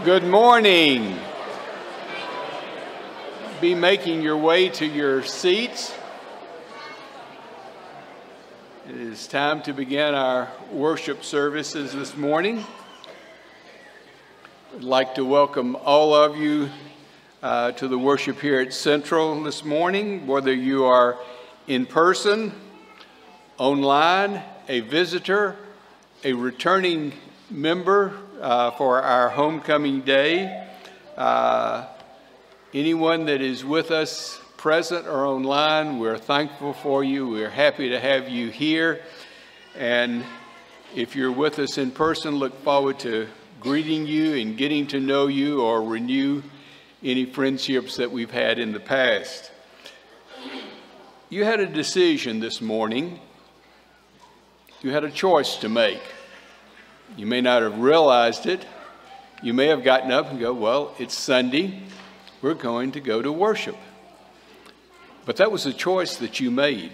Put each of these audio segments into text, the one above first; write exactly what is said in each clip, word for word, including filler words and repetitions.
Good morning. Be making your way to your seats. It is time to begin our worship services this morning. I'd like to welcome all of you uh, to the worship here at Central this morning, whether you are in person, online, a visitor, a returning member uh, for our homecoming day. Uh, anyone that is with us present or online, we're thankful for you. We're happy to have you here. And if you're with us in person, look forward to greeting you and getting to know you or renew any friendships that we've had in the past. You had a decision this morning. You had a choice to make. You may not have realized it. You may have gotten up and go, well, it's Sunday. We're going to go to worship. But that was a choice that you made.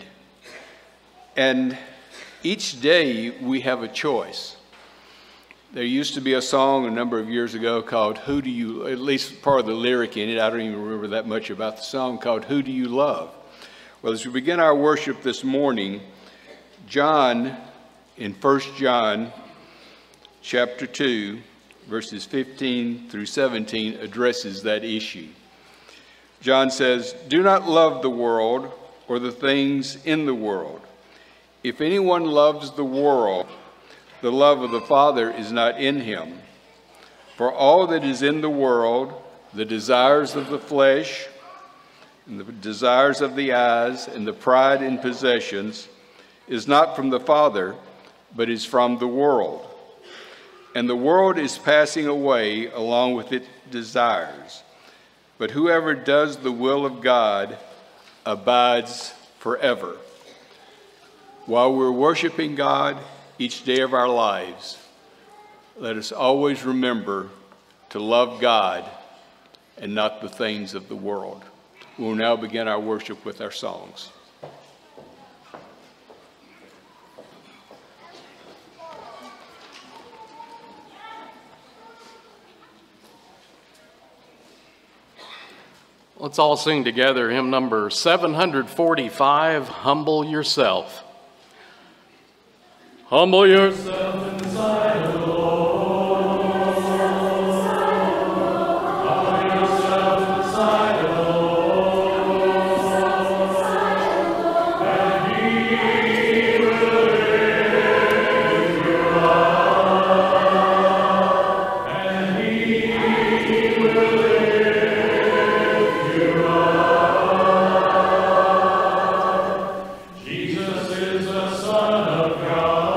And each day we have a choice. There used to be a song a number of years ago called Who Do You, at least part of the lyric in it, I don't even remember that much about the song, called Who Do You Love? Well, as we begin our worship this morning, John, in First John chapter two, verses fifteen through seventeen, addresses that issue. John says, "Do not love the world or the things in the world. If anyone loves the world, the love of the Father is not in him. For all that is in the world, the desires of the flesh, and the desires of the eyes, and the pride in possessions, is not from the Father, but is from the world. And the world is passing away along with its desires. But whoever does the will of God abides forever." While we're worshiping God each day of our lives, let us always remember to love God and not the things of the world. We'll now begin our worship with our songs. Let's all sing together hymn number seven forty-five, Humble Yourself. Humble yourself inside of the Lord. Humble yourself inside of the Lord. And He will lift you up. And He will lift you up. Jesus is the Son of God.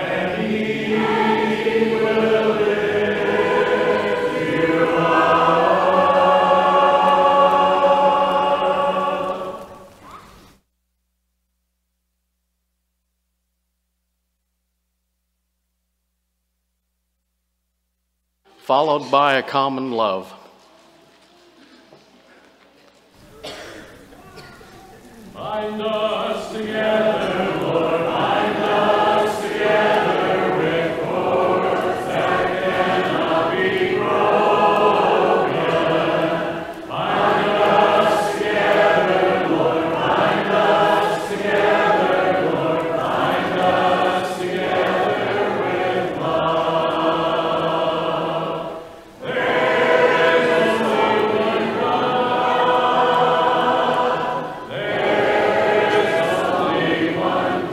Amen. followed by a common love. Bind us together, Lord, bind us together with cords that cannot be broken. Bind us together, Lord, bind us together, Lord, bind us together with love. There is only one God. There is only one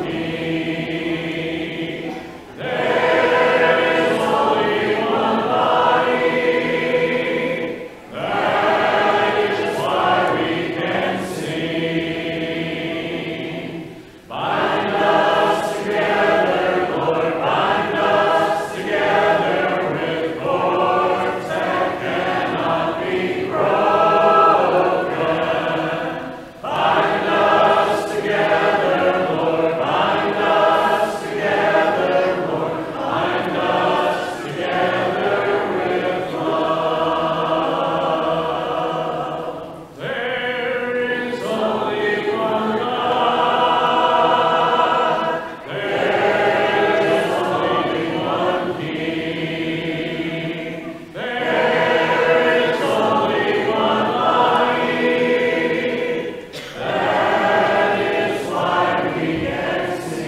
King. There is only one body. That is why we can sing. Bind us together, Lord, bind us together with cords that cannot be broken. Bind us together, Lord, bind us together, Lord, bind us together with love. There is only one God. There is only one King. There is only one body. That is why we can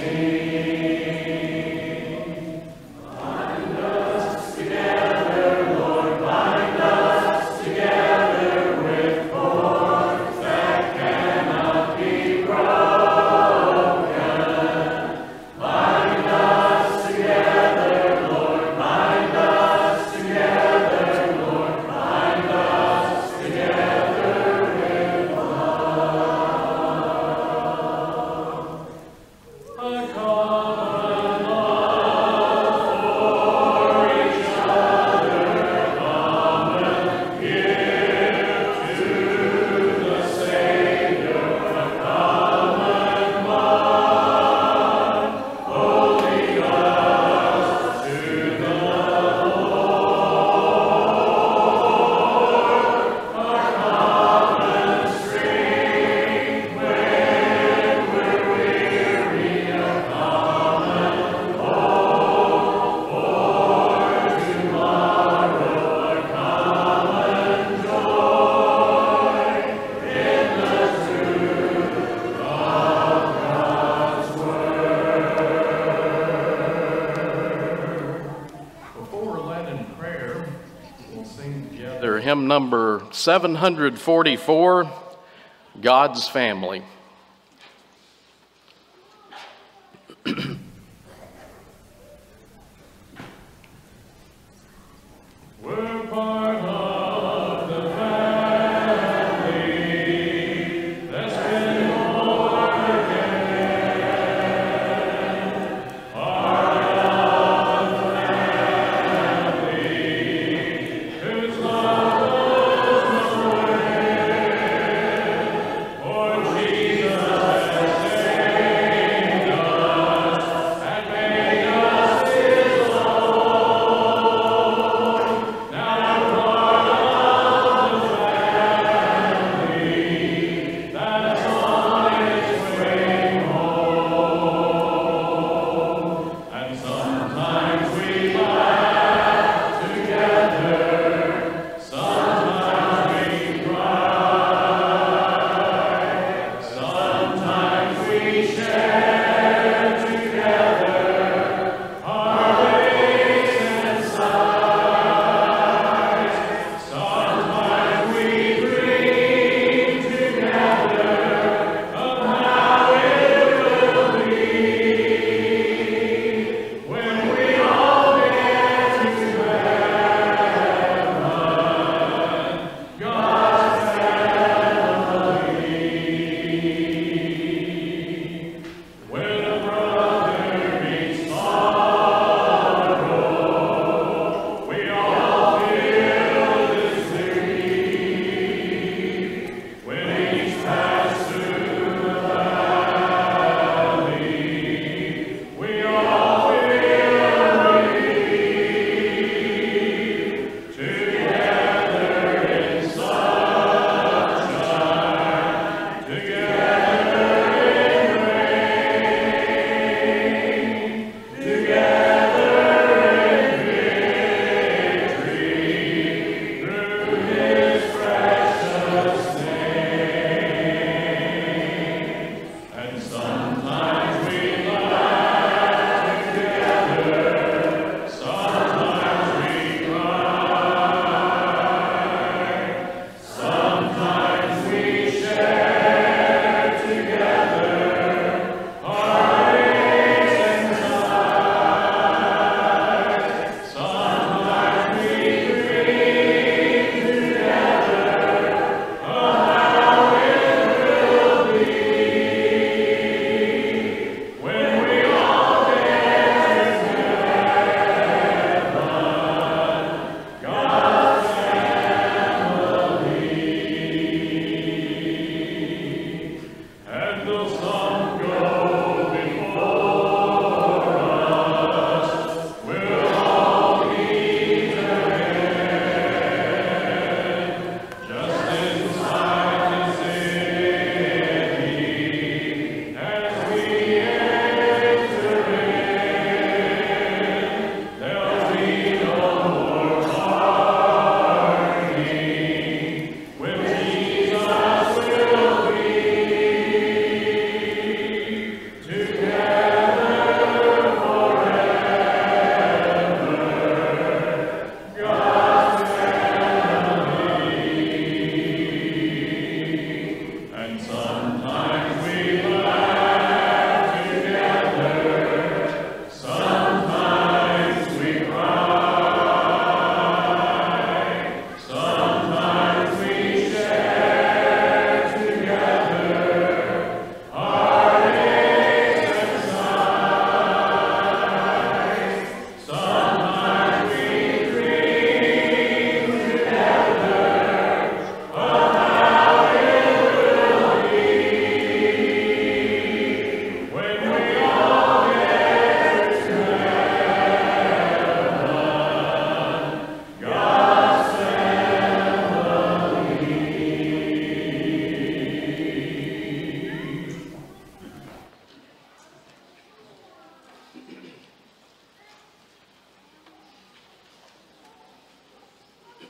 sing. Bind us together, Lord, bind us together with cords that cannot be broken. Bind us together, Lord, bind us together, Lord, bind us together with love. A common love for each other, common gift to the Savior, a common bond, holding us to the Lord, a common strength when we're weary, a common hope for tomorrow, a common joy in the truth of God's word. Before we're led in prayer, we'll sing together. Together, hymn number seven hundred forty-four, God's Family. We're part of the family that's been born again. Part of the family whose love was away. For Jesus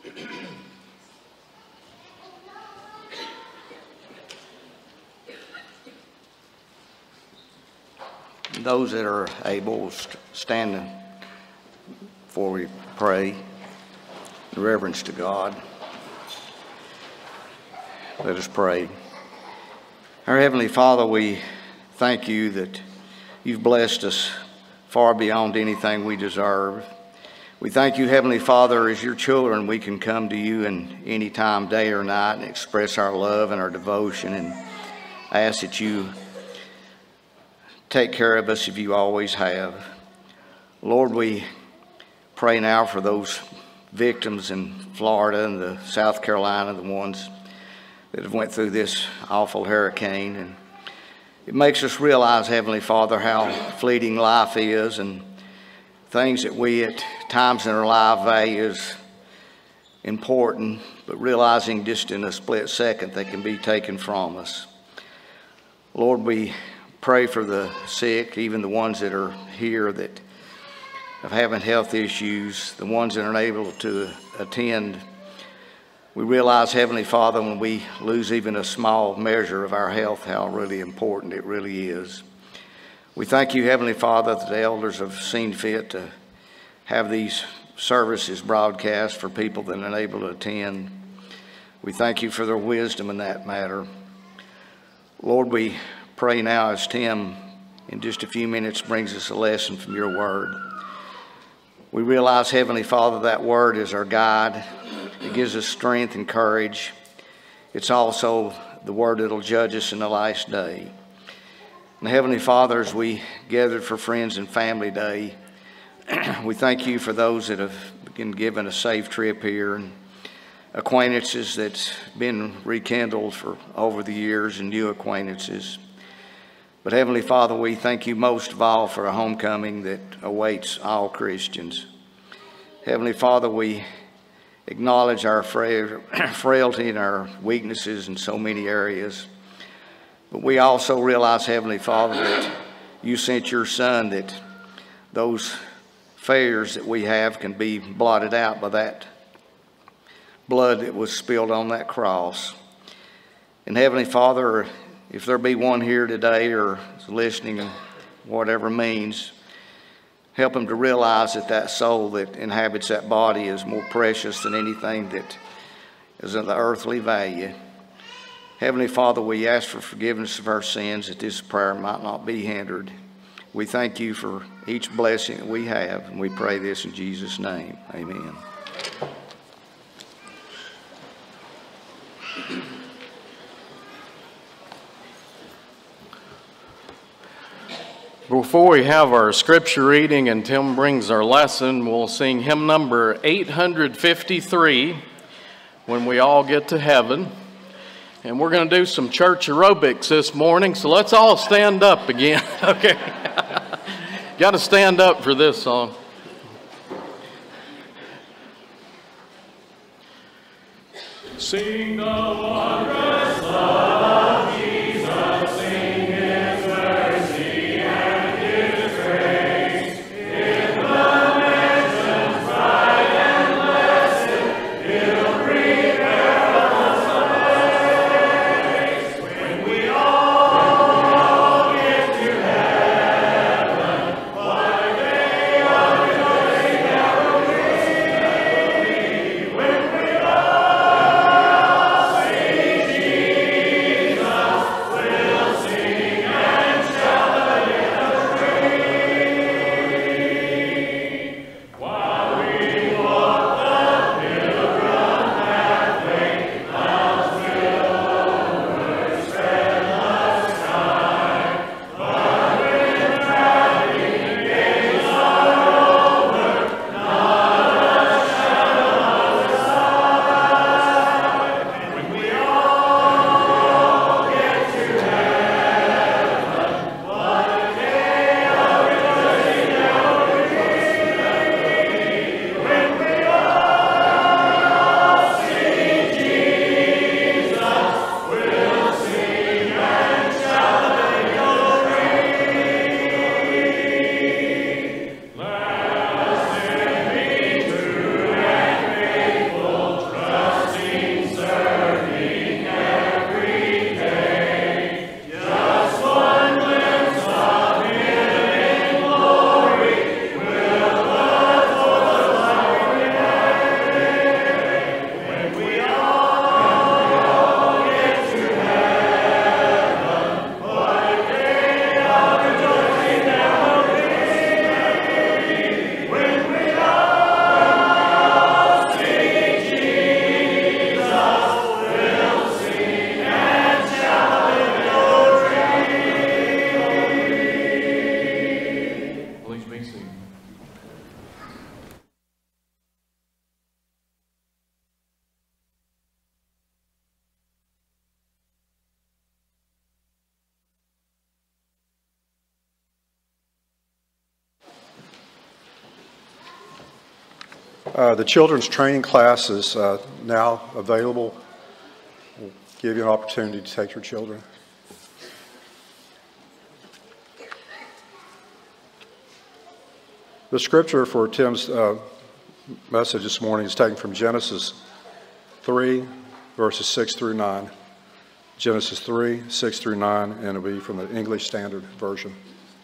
Those that are able, stand before we pray in reverence to God. Let us pray. Our Heavenly Father, we thank you that you've blessed us far beyond anything we deserve. We thank you, Heavenly Father, as your children, we can come to you in any time, day or night, and express our love and our devotion, and ask that you take care of us if you always have. Lord, we pray now for those victims in Florida and the South Carolina, the ones that have went through this awful hurricane. And it makes us realize, Heavenly Father, how fleeting life is, and things that we at times in our life value as important, but realizing just in a split second they can be taken from us. Lord, we pray for the sick, even the ones that are here that of having health issues, the ones that aren't able to attend. We realize, Heavenly Father, when we lose even a small measure of our health, how really important it really is. We thank you, Heavenly Father, that the elders have seen fit to have these services broadcast for people that are unable to attend. We thank you for their wisdom in that matter. Lord, we pray now as Tim in just a few minutes brings us a lesson from your word. We realize, Heavenly Father, that word is our guide. It gives us strength and courage. It's also the word that will judge us in the last day. And Heavenly Father, as we gathered for Friends and Family Day, we thank you for those that have been given a safe trip here, and acquaintances that's been rekindled for over the years, and new acquaintances. But Heavenly Father, we thank you most of all for a homecoming that awaits all Christians. Heavenly Father, we acknowledge our frail, frailty and our weaknesses in so many areas. But we also realize, Heavenly Father, that you sent your Son, that those failures that we have can be blotted out by that blood that was spilled on that cross. And Heavenly Father, if there be one here today or listening in whatever means, help them to realize that that soul that inhabits that body is more precious than anything that is of the earthly value. Heavenly Father, we ask for forgiveness of our sins, that this prayer might not be hindered. We thank you for each blessing that we have, and we pray this in Jesus' name. Amen. Before we have our scripture reading and Tim brings our lesson, we'll sing hymn number eight hundred fifty-three, When We All Get to Heaven. And we're going to do some church aerobics this morning, so let's all stand up again. Okay. Got to stand up for this song. Sing the wondrous love of Jesus, sing his mercy and his grace. In the mansions bright and blessed, he'll prepare us a place. When we all get to heaven, what a day of rejoicing that will be. When we all see Jesus. Uh, the children's training class is uh, now available. We'll give you an opportunity to take your children. The scripture for Tim's uh, message this morning is taken from Genesis three, verses six through nine. Genesis three, six through nine, and it'll be from the English Standard Version.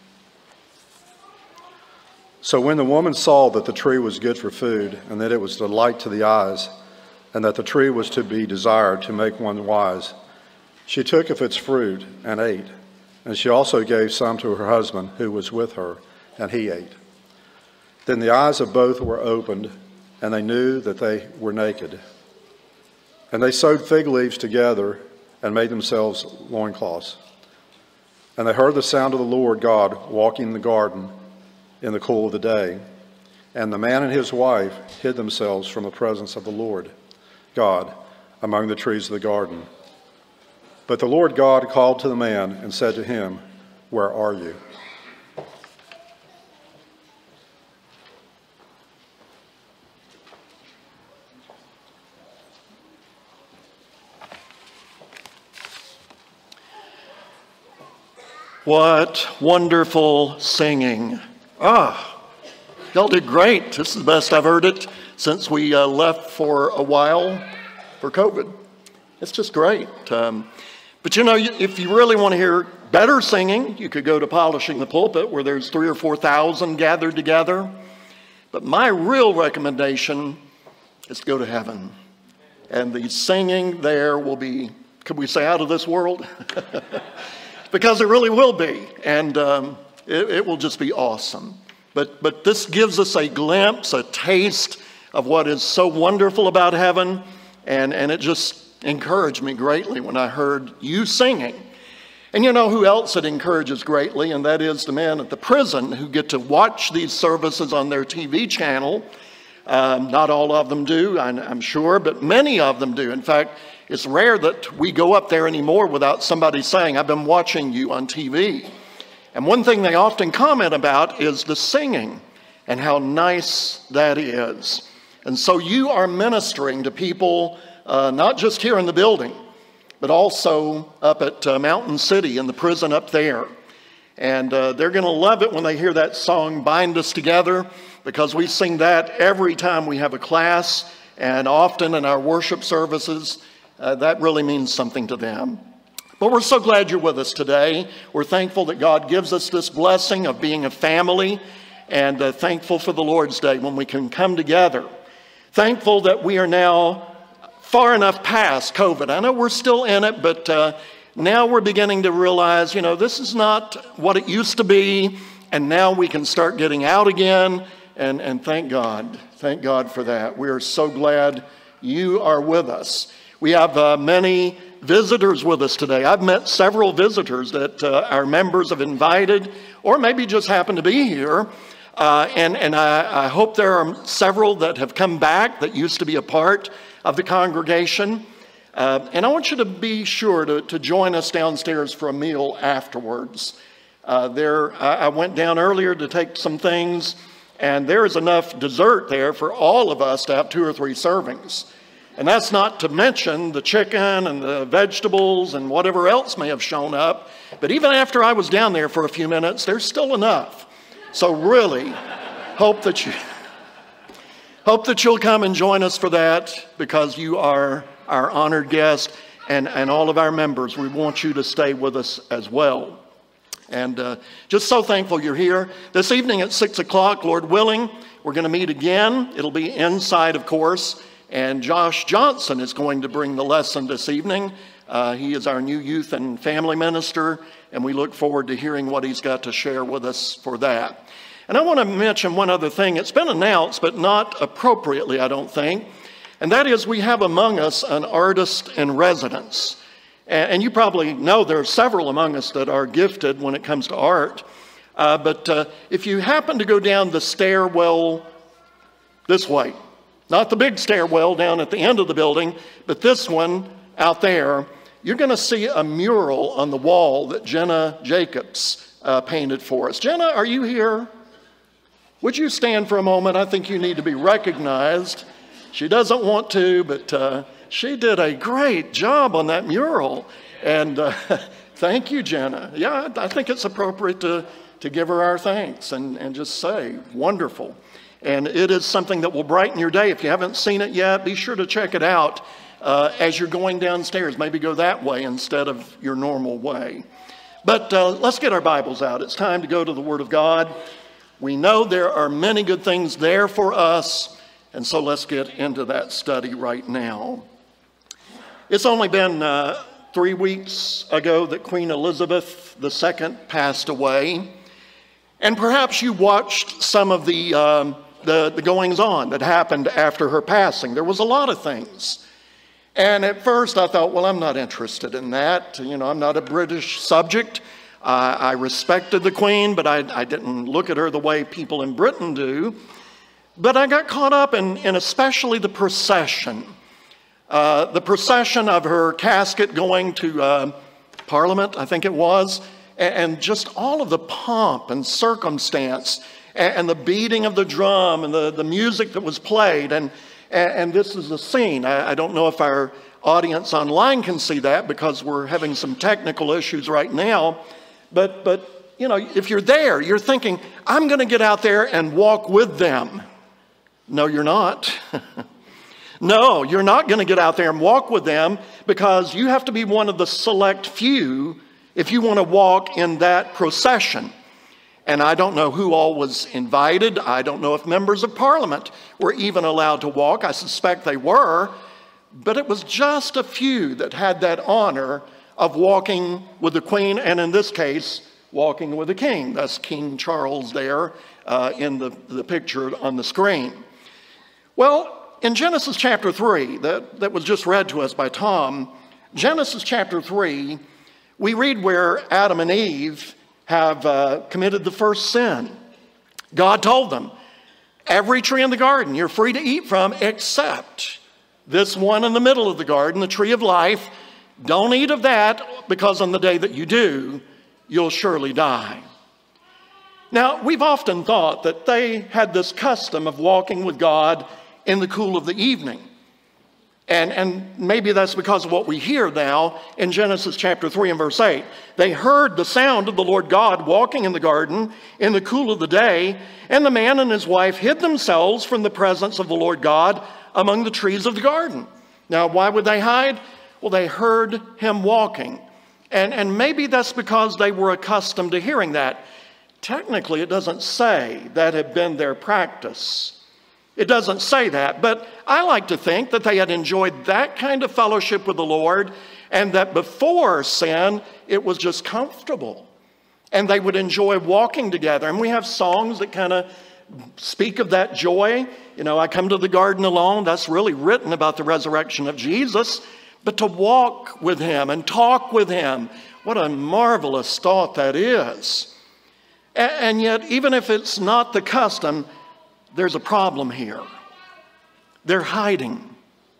So when the woman saw that the tree was good for food, and that it was delight to the eyes, and that the tree was to be desired to make one wise, she took of its fruit and ate. And she also gave some to her husband who was with her, and he ate. Then the eyes of both were opened, and they knew that they were naked. And they sewed fig leaves together and made themselves loincloths. And they heard the sound of the Lord God walking in the garden in the cool of the day. And the man and his wife hid themselves from the presence of the Lord God among the trees of the garden. But the Lord God called to the man and said to him, "Where are you?" What wonderful singing. Ah, y'all did great. This is the best I've heard it since we uh, left for a while for COVID. It's just great. Um, but you know, if you really want to hear better singing, you could go to Polishing the Pulpit, where there's three or four thousand gathered together. But my real recommendation is to go to heaven. And the singing there will be, could we say, out of this world? Because it really will be. And um, it, it will just be awesome. But, but this gives us a glimpse, a taste of what is so wonderful about heaven. And, and it just encouraged me greatly when I heard you singing. And you know who else it encourages greatly, and that is the men at the prison who get to watch these services on their T V channel. Um, not all of them do, I'm, I'm sure, but many of them do. In fact, it's rare that we go up there anymore without somebody saying, "I've been watching you on T V." And one thing they often comment about is the singing and how nice that is. And so you are ministering to people, uh, not just here in the building, but also up at uh, Mountain City in the prison up there. And uh, they're going to love it when they hear that song, "Bind Us Together," because we sing that every time we have a class and often in our worship services. Uh, that really means something to them. But we're so glad you're with us today. We're thankful that God gives us this blessing of being a family, and uh, thankful for the Lord's Day when we can come together. Thankful that we are now far enough past COVID. I know we're still in it, but uh, now we're beginning to realize, you know, this is not what it used to be, and now we can start getting out again, and, and thank God. Thank God for that. We are so glad you are with us. We have uh, many visitors with us today. I've met several visitors that uh, our members have invited, or maybe just happen to be here. Uh, and and I, I hope there are several that have come back that used to be a part of the congregation. Uh, and I want you to be sure to, to join us downstairs for a meal afterwards. Uh, there, I, I went down earlier to take some things, and there is enough dessert there for all of us to have two or three servings. And that's not to mention the chicken and the vegetables and whatever else may have shown up. But even after I was down there for a few minutes, there's still enough. So really, hope that you hope that you'll come and join us for that, because you are our honored guest, and, and all of our members. We want you to stay with us as well. And uh, just so thankful you're here. This evening at six o'clock, Lord willing, we're going to meet again. It'll be inside, of course. And Josh Johnson is going to bring the lesson this evening. Uh, he is our new youth and family minister, and we look forward to hearing what he's got to share with us for that. And I want to mention one other thing. It's been announced, but not appropriately, I don't think. And that is, we have among us an artist in residence. And, and you probably know there are several among us that are gifted when it comes to art. Uh, but uh, if you happen to go down the stairwell this way, not the big stairwell down at the end of the building, but this one out there, you're going to see a mural on the wall that Jenna Jacobs uh, painted for us. Jenna, are you here? Would you stand for a moment? I think you need to be recognized. She doesn't want to, but uh, she did a great job on that mural. And uh, thank you, Jenna. Yeah, I think it's appropriate to, to give her our thanks and, and just say, wonderful. And it is something that will brighten your day. If you haven't seen it yet, be sure to check it out uh, as you're going downstairs. Maybe go that way instead of your normal way. But uh, let's get our Bibles out. It's time to go to the Word of God. We know there are many good things there for us, and so let's get into that study right now. It's only been uh, three weeks ago that Queen Elizabeth the Second passed away, and perhaps you watched some of the, um, the, the goings-on that happened after her passing. There was a lot of things. And at first I thought, well, I'm not interested in that. You know, I'm not a British subject. Uh, I respected the Queen, but I, I didn't look at her the way people in Britain do. But I got caught up in, in especially the procession. Uh, the procession of her casket going to uh, Parliament, I think it was, and, and just all of the pomp and circumstance and, and the beating of the drum and the, the music that was played. And, and, and this is the scene. I, I don't know if our audience online can see that because we're having some technical issues right now. But, but you know, if you're there, you're thinking, I'm going to get out there and walk with them. No, you're not. No, you're not going to get out there and walk with them because you have to be one of the select few if you want to walk in that procession. And I don't know who all was invited. I don't know if members of Parliament were even allowed to walk. I suspect they were. But it was just a few that had that honor of walking with the Queen, and in this case, walking with the King. That's King Charles there uh, in the, the picture on the screen. Well, in Genesis chapter three, that, that was just read to us by Tom, Genesis chapter three, we read where Adam and Eve have uh, committed the first sin. God told them, every tree in the garden you're free to eat from except this one in the middle of the garden, the tree of life. Don't eat of that, because on the day that you do, you'll surely die. Now, we've often thought that they had this custom of walking with God in the cool of the evening. And, and maybe that's because of what we hear now in Genesis chapter three and verse eight. They heard the sound of the Lord God walking in the garden in the cool of the day, and the man and his wife hid themselves from the presence of the Lord God among the trees of the garden. Now, why would they hide? Well, they heard him walking. And, and maybe that's because they were accustomed to hearing that. Technically, it doesn't say that had been their practice. It doesn't say that. But I like to think that they had enjoyed that kind of fellowship with the Lord, and that before sin, it was just comfortable. And they would enjoy walking together. And we have songs that kind of speak of that joy. You know, I come to the garden alone. That's really written about the resurrection of Jesus. But to walk with him and talk with him, what a marvelous thought that is. And yet, even if it's not the custom, there's a problem here. They're hiding.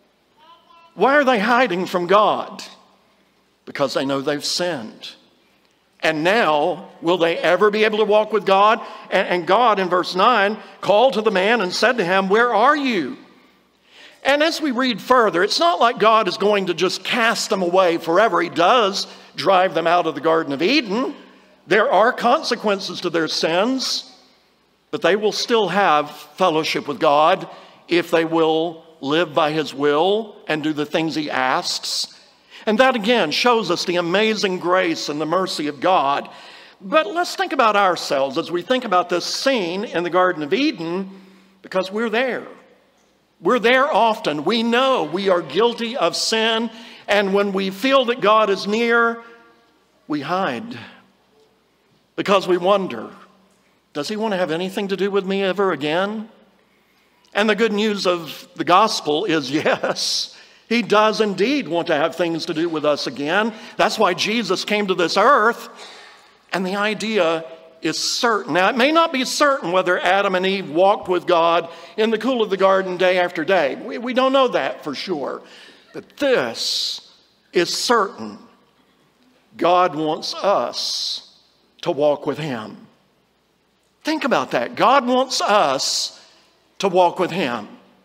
Why are they hiding from God? Because they know they've sinned. And now, will they ever be able to walk with God? And God, in verse nine, called to the man and said to him, "Where are you?" And as we read further, it's not like God is going to just cast them away forever. He does drive them out of the Garden of Eden. There are consequences to their sins, but they will still have fellowship with God if they will live by his will and do the things he asks. And that again shows us the amazing grace and the mercy of God. But let's think about ourselves as we think about this scene in the Garden of Eden, because we're there. We're there often. We know we are guilty of sin, and when we feel that God is near, we hide. Because we wonder, does he want to have anything to do with me ever again? And the good news of the gospel is yes, he does indeed want to have things to do with us again. That's why Jesus came to this earth, and the idea is certain. Now, it may not be certain whether Adam and Eve walked with God in the cool of the garden day after day. We, we don't know that for sure. But this is certain. God wants us to walk with him. Think about that. God wants us to walk with him.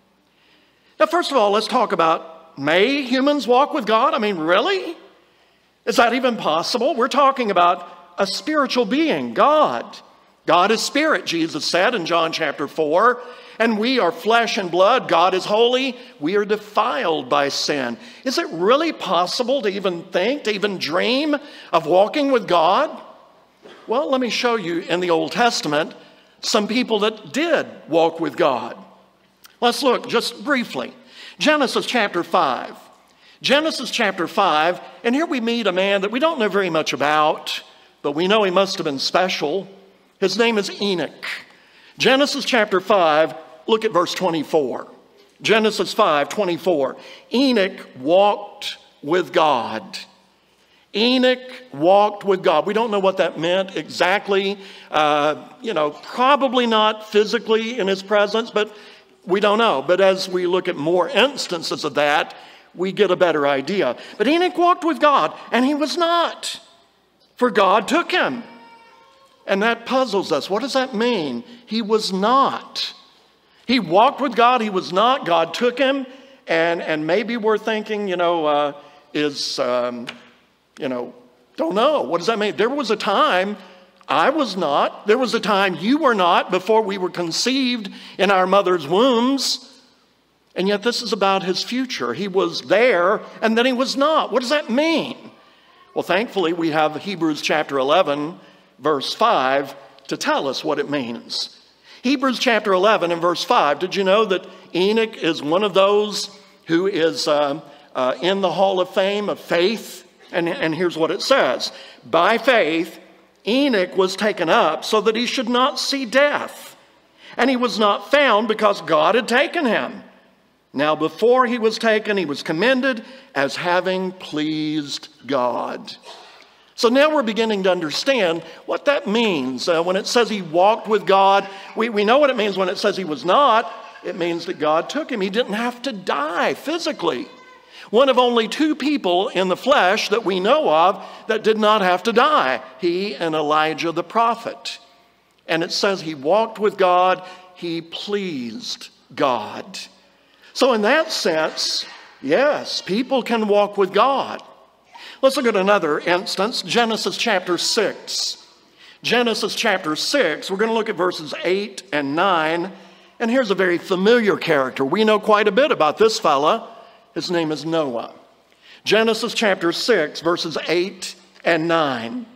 Now, first of all, let's talk about, may humans walk with God? I mean, really? Is that even possible? We're talking about a spiritual being, God. God is spirit, Jesus said in John chapter four. And we are flesh and blood. God is holy. We are defiled by sin. Is it really possible to even think, to even dream of walking with God? Well, let me show you in the Old Testament some people that did walk with God. Let's look just briefly. Genesis chapter five. Genesis chapter five, and here we meet a man that we don't know very much about, but we know he must have been special. His name is Enoch. Genesis chapter five, look at verse twenty-four. Genesis five, twenty-four. Enoch walked with God. Enoch walked with God. We don't know what that meant exactly. Uh, you know, probably not physically in his presence, but we don't know. But as we look at more instances of that, we get a better idea. But Enoch walked with God, and he was not, for God took him. And that puzzles us. What does that mean? He was not. He walked with God. He was not. God took him. And, and maybe we're thinking, you know, uh, is, um, you know, don't know. What does that mean? There was a time I was not. There was a time you were not before we were conceived in our mother's wombs. And yet this is about his future. He was there and then he was not. What does that mean? Well, thankfully, we have Hebrews chapter eleven, verse five, to tell us what it means. Hebrews chapter eleven and verse five. Did you know that Enoch is one of those who is uh, uh, in the hall of fame of faith? And, and here's what it says. By faith, Enoch was taken up so that he should not see death. And he was not found because God had taken him. Now, before he was taken, he was commended as having pleased God. So now we're beginning to understand what that means. Uh, when it says he walked with God, we, we know what it means when it says he was not. It means that God took him. He didn't have to die physically. One of only two people in the flesh that we know of that did not have to die, he and Elijah the prophet. And it says he walked with God, he pleased God. So in that sense, yes, people can walk with God. Let's look at another instance, Genesis chapter six. Genesis chapter six, we're going to look at verses eight and nine. And here's a very familiar character. We know quite a bit about this fella. His name is Noah. Genesis chapter six, verses eight and nine.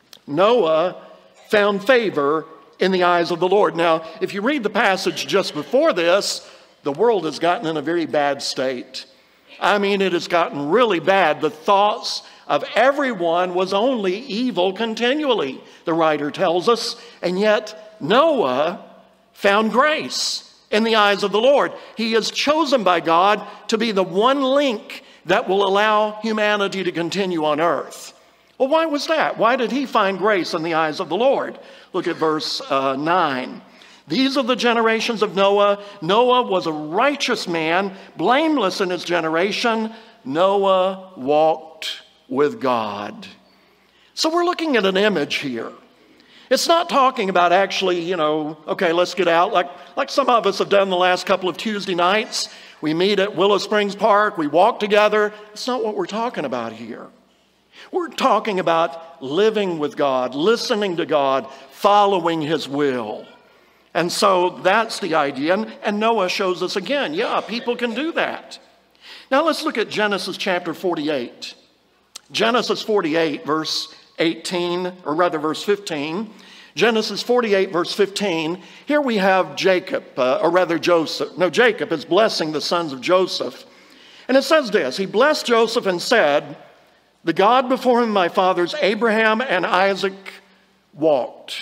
Noah found favor in the eyes of the Lord. Now, if you read the passage just before this, the world has gotten in a very bad state. I mean, it has gotten really bad. The thoughts of everyone was only evil continually, the writer tells us. And yet, Noah found grace in the eyes of the Lord. He is chosen by God to be the one link that will allow humanity to continue on earth. Well, why was that? Why did he find grace in the eyes of the Lord? Look at verse uh, nine. These are the generations of Noah. Noah was a righteous man, blameless in his generation. Noah walked with God. So we're looking at an image here. It's not talking about actually, you know, okay, let's get out like, like some of us have done the last couple of Tuesday nights. We meet at Willow Springs Park. We walk together. It's not what we're talking about here. We're talking about living with God, listening to God, following his will. And so that's the idea. And, and Noah shows us again, yeah, people can do that. Now let's look at Genesis chapter forty-eight. Genesis forty-eight, verse eighteen, or rather verse fifteen. Genesis forty-eight, verse fifteen. Here we have Jacob, uh, or rather Joseph. No, Jacob is blessing the sons of Joseph. And it says this, he blessed Joseph and said, the God before whom my fathers Abraham and Isaac walked.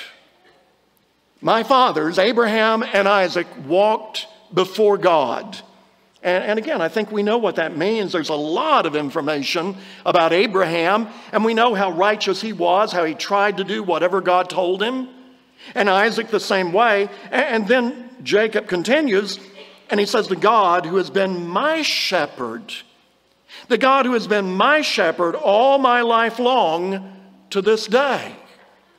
My fathers, Abraham and Isaac, walked before God. And, and again, I think we know what that means. There's a lot of information about Abraham, and we know how righteous he was, how he tried to do whatever God told him. And Isaac the same way. And, and then Jacob continues, and he says, the God who has been my shepherd, the God who has been my shepherd all my life long to this day.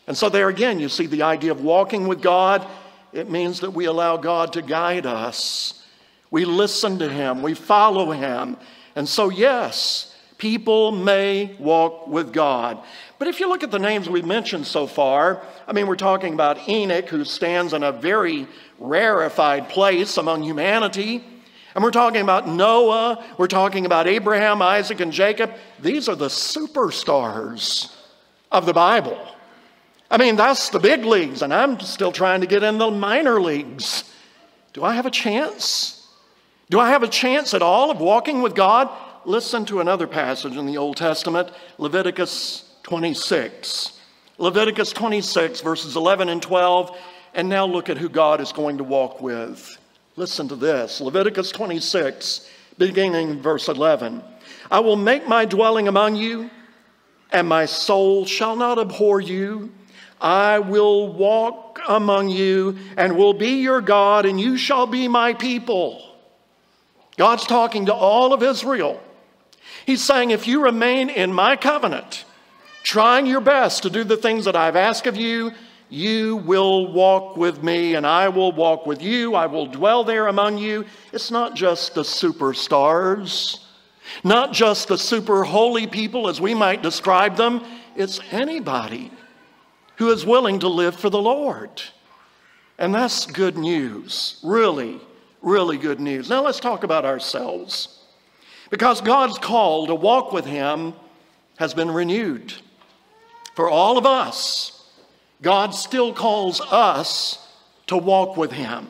And so there again, you see the idea of walking with God. It means that we allow God to guide us. We listen to him. We follow him. And so, yes, people may walk with God. But if you look at the names we've mentioned so far, I mean, we're talking about Enoch, who stands in a very rarefied place among humanity. And we're talking about Noah. We're talking about Abraham, Isaac, and Jacob. These are the superstars of the Bible. I mean, that's the big leagues, and I'm still trying to get in the minor leagues. Do I have a chance? Do I have a chance at all of walking with God? Listen to another passage in the Old Testament, Leviticus twenty-six. Leviticus twenty-six, verses eleven and twelve, and now look at who God is going to walk with. Listen to this, Leviticus twenty-six, beginning in verse eleven. I will make my dwelling among you, and my soul shall not abhor you. I will walk among you and will be your God, and you shall be my people. God's talking to all of Israel. He's saying, if you remain in my covenant, trying your best to do the things that I've asked of you, you will walk with me and I will walk with you. I will dwell there among you. It's not just the superstars, not just the super holy people as we might describe them. It's anybody who is willing to live for the Lord. And that's good news. Really, really good news. Now let's talk about ourselves. Because God's call to walk with him has been renewed. For all of us, God still calls us to walk with him.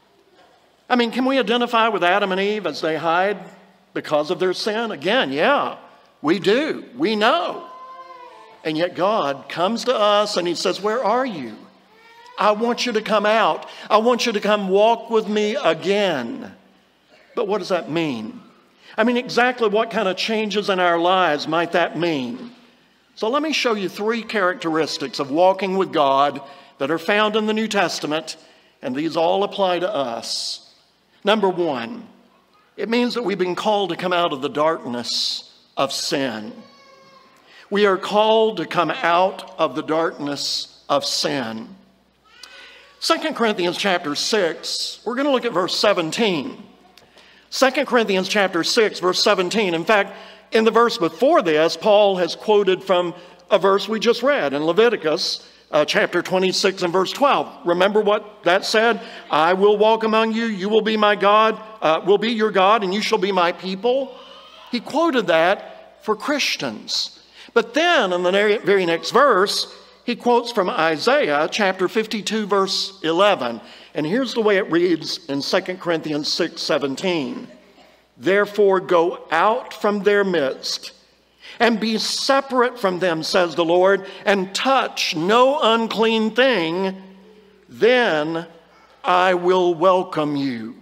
I mean, can we identify with Adam and Eve as they hide because of their sin? Again, yeah, we do. We know. And yet God comes to us and he says, where are you? I want you to come out. I want you to come walk with me again. But what does that mean? I mean, exactly what kind of changes in our lives might that mean? So let me show you three characteristics of walking with God that are found in the New Testament, and these all apply to us. Number one, it means that we've been called to come out of the darkness of sin. We are called to come out of the darkness of sin. Second Corinthians chapter six, we're going to look at verse seventeen. Second Corinthians chapter six, verse seventeen. In fact, in the verse before this, Paul has quoted from a verse we just read in Leviticus uh, chapter twenty-six and verse twelve. Remember what that said? I will walk among you, you will be my God, uh, will be your God, and you shall be my people. He quoted that for Christians. But then in the very next verse, he quotes from Isaiah chapter fifty-two, verse eleven. And here's the way it reads in Second Corinthians six seventeen. Therefore go out from their midst and be separate from them, says the Lord, and touch no unclean thing, then I will welcome you.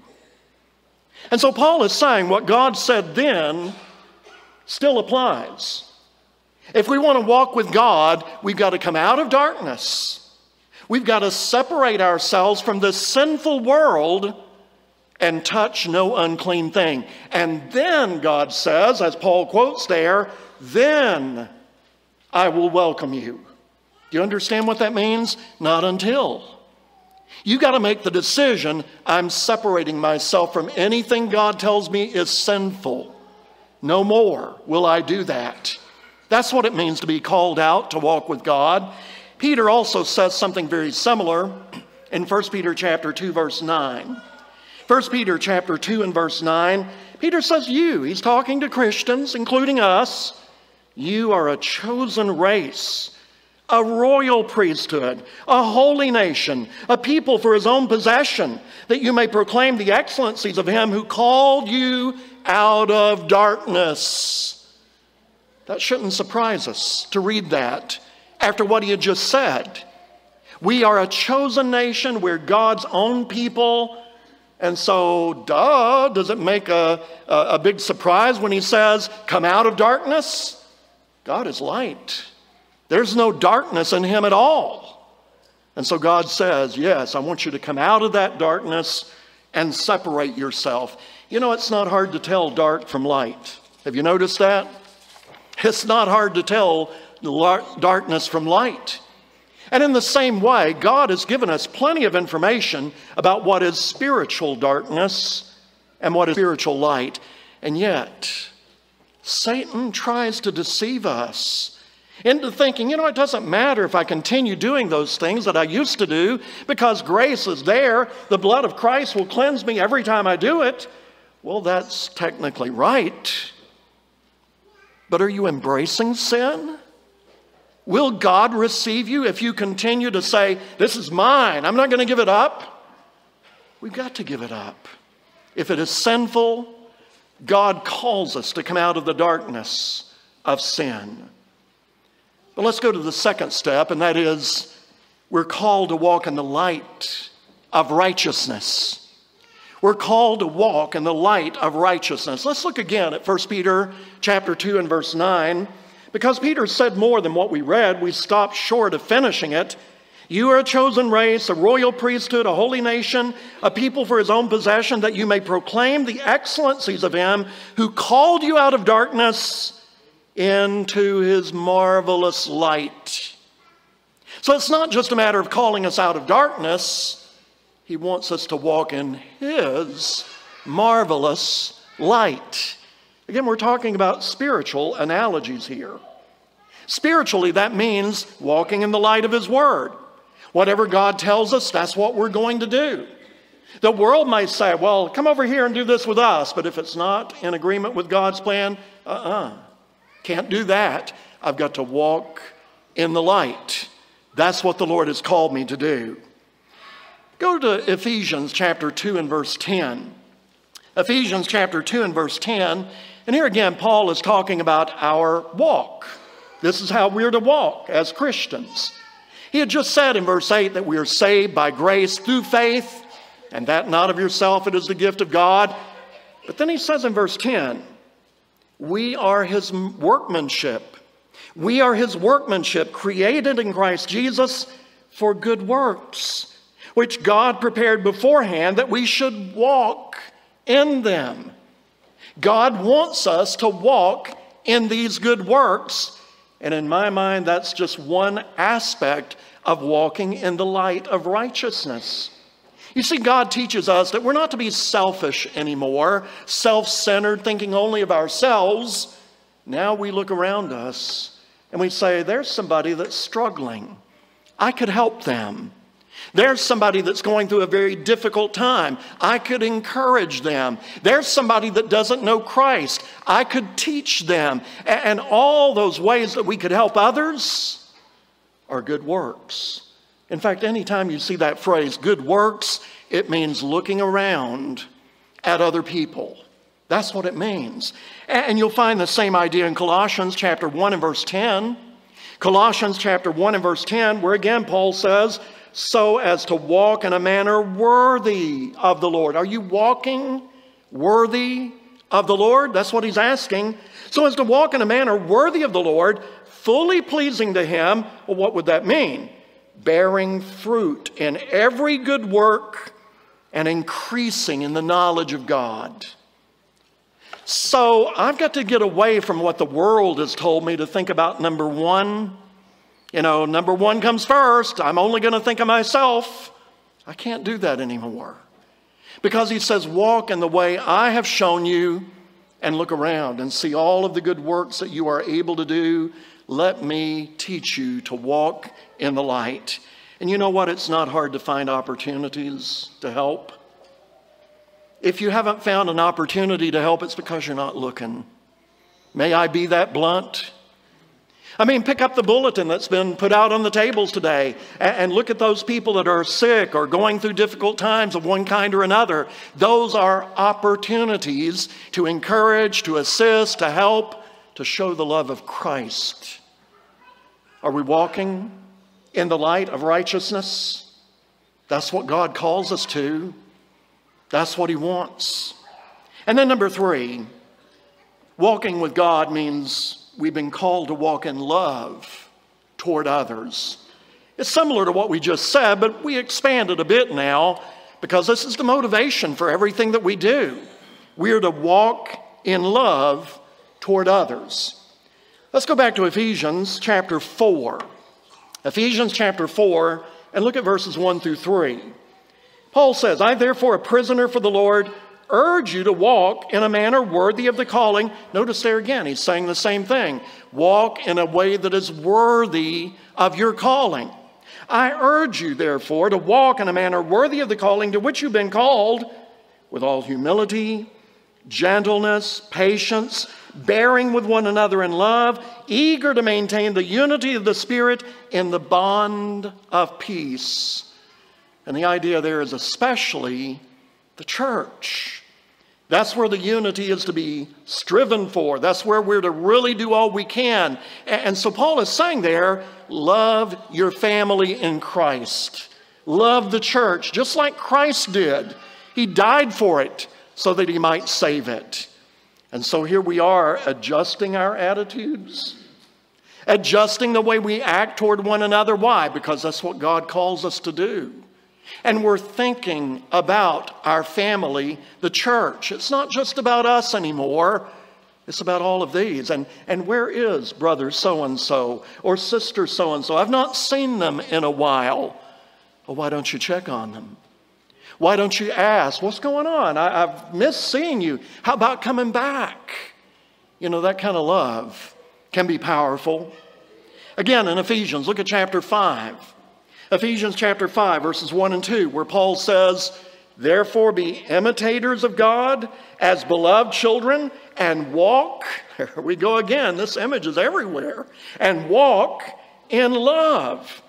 And so Paul is saying what God said then still applies. If we want to walk with God, we've got to come out of darkness. We've got to separate ourselves from this sinful world and touch no unclean thing. And then God says, as Paul quotes there, then I will welcome you. Do you understand what that means? Not until. You've got to make the decision, I'm separating myself from anything God tells me is sinful. No more will I do that. That's what it means to be called out to walk with God. Peter also says something very similar in First Peter chapter two, verse nine. First Peter chapter two and verse nine, Peter says you, he's talking to Christians, including us, you are a chosen race, a royal priesthood, a holy nation, a people for his own possession, that you may proclaim the excellencies of him who called you out of darkness. That shouldn't surprise us to read that after what he had just said. We are a chosen nation. We're God's own people. And so, duh, does it make a, a, a big surprise when he says, come out of darkness? God is light. There's no darkness in him at all. And so God says, yes, I want you to come out of that darkness and separate yourself. You know, it's not hard to tell dark from light. Have you noticed that? It's not hard to tell darkness from light. And in the same way, God has given us plenty of information about what is spiritual darkness and what is spiritual light. And yet, Satan tries to deceive us into thinking, you know, it doesn't matter if I continue doing those things that I used to do because grace is there. The blood of Christ will cleanse me every time I do it. Well, that's technically right. But are you embracing sin? Will God receive you if you continue to say, this is mine, I'm not going to give it up? We've got to give it up. If it is sinful, God calls us to come out of the darkness of sin. But let's go to the second step, and that is we're called to walk in the light of righteousness. We're called to walk in the light of righteousness. Let's look again at First Peter chapter two and verse nine. Because Peter said more than what we read, we stopped short of finishing it. You are a chosen race, a royal priesthood, a holy nation, a people for his own possession, that you may proclaim the excellencies of him who called you out of darkness into his marvelous light. So it's not just a matter of calling us out of darkness. He wants us to walk in his marvelous light. Again, we're talking about spiritual analogies here. Spiritually, that means walking in the light of his word. Whatever God tells us, that's what we're going to do. The world might say, well, come over here and do this with us. But if it's not in agreement with God's plan, uh-uh. Can't do that. I've got to walk in the light. That's what the Lord has called me to do. Go to Ephesians chapter two and verse ten. Ephesians chapter two and verse ten. And here again, Paul is talking about our walk. This is how we're to walk as Christians. He had just said in verse eight that we are saved by grace through faith, and that not of yourself, it is the gift of God. But then he says in verse ten, we are his workmanship. We are his workmanship, created in Christ Jesus for good works, which God prepared beforehand that we should walk in them. God wants us to walk in these good works. And in my mind, that's just one aspect of walking in the light of righteousness. You see, God teaches us that we're not to be selfish anymore, self-centered, thinking only of ourselves. Now we look around us and we say, there's somebody that's struggling. I could help them. There's somebody that's going through a very difficult time. I could encourage them. There's somebody that doesn't know Christ. I could teach them. And all those ways that we could help others are good works. In fact, anytime you see that phrase, good works, it means looking around at other people. That's what it means. And you'll find the same idea in Colossians chapter one and verse ten. Colossians chapter one and verse ten, where again Paul says, so as to walk in a manner worthy of the Lord. Are you walking worthy of the Lord? That's what he's asking. So as to walk in a manner worthy of the Lord, fully pleasing to him. Well, what would that mean? Bearing fruit in every good work and increasing in the knowledge of God. So I've got to get away from what the world has told me to think about number one. You know, number one comes first. I'm only going to think of myself. I can't do that anymore. Because he says, walk in the way I have shown you and look around and see all of the good works that you are able to do. Let me teach you to walk in the light. And you know what? It's not hard to find opportunities to help. If you haven't found an opportunity to help, it's because you're not looking. May I be that blunt? I mean, pick up the bulletin that's been put out on the tables today and look at those people that are sick or going through difficult times of one kind or another. Those are opportunities to encourage, to assist, to help, to show the love of Christ. Are we walking in the light of righteousness? That's what God calls us to. That's what he wants. And then number three, walking with God means we've been called to walk in love toward others. It's similar to what we just said, but we expand it a bit now because this is the motivation for everything that we do. We are to walk in love toward others. Let's go back to Ephesians chapter four. Ephesians chapter four, and look at verses one through three. Paul says, I therefore, a prisoner for the Lord, urge you to walk in a manner worthy of the calling. Notice there again, he's saying the same thing. Walk in a way that is worthy of your calling. I urge you, therefore, to walk in a manner worthy of the calling to which you've been called, with all humility, gentleness, patience, bearing with one another in love, eager to maintain the unity of the Spirit in the bond of peace. And the idea there is especially the church. That's where the unity is to be striven for. That's where we're to really do all we can. And so Paul is saying there, love your family in Christ. Love the church, just like Christ did. He died for it so that he might save it. And so here we are adjusting our attitudes, adjusting the way we act toward one another. Why? Because that's what God calls us to do. And we're thinking about our family, the church. It's not just about us anymore. It's about all of these. And, and where is brother so-and-so or sister so-and-so? I've not seen them in a while. Well, why don't you check on them? Why don't you ask, what's going on? I, I've missed seeing you. How about coming back? You know, that kind of love can be powerful. Again, in Ephesians, look at chapter five. Ephesians chapter five, verses one and two, where Paul says, therefore be imitators of God as beloved children and walk, there we go again, this image is everywhere, and walk in love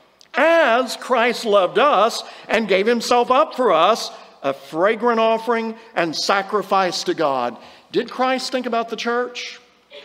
as Christ loved us and gave himself up for us, a fragrant offering and sacrifice to God. Did Christ think about the church?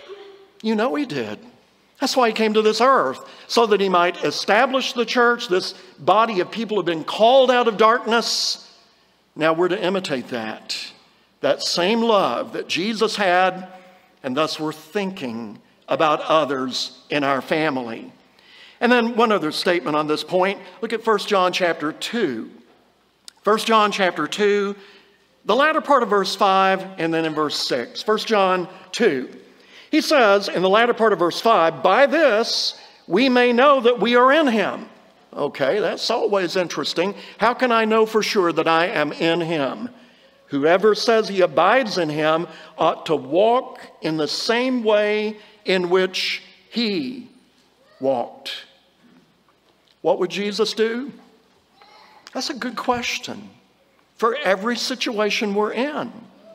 You know he did. That's why he came to this earth, so that he might establish the church, this body of people who have been called out of darkness. Now we're to imitate that, that same love that Jesus had, and thus we're thinking about others in our family. And then one other statement on this point. Look at First John chapter two. First John chapter two, the latter part of verse five, and then in verse six. First John two. He says in the latter part of verse five, by this we may know that we are in him. Okay, that's always interesting. How can I know for sure that I am in him? Whoever says he abides in him ought to walk in the same way in which he walked. What would Jesus do? That's a good question for every situation we're in.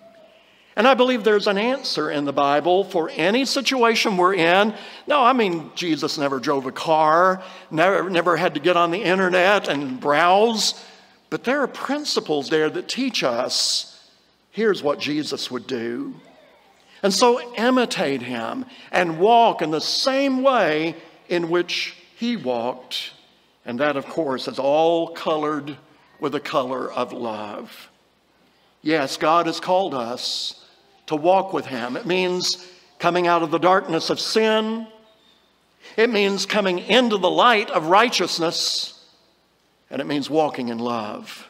And I believe there's an answer in the Bible for any situation we're in. No, I mean, Jesus never drove a car, never, never had to get on the internet and browse. But there are principles there that teach us, here's what Jesus would do. And so imitate him and walk in the same way in which he walked. And that, of course, is all colored with the color of love. Yes, God has called us to walk with him. It means coming out of the darkness of sin. It means coming into the light of righteousness. And it means walking in love.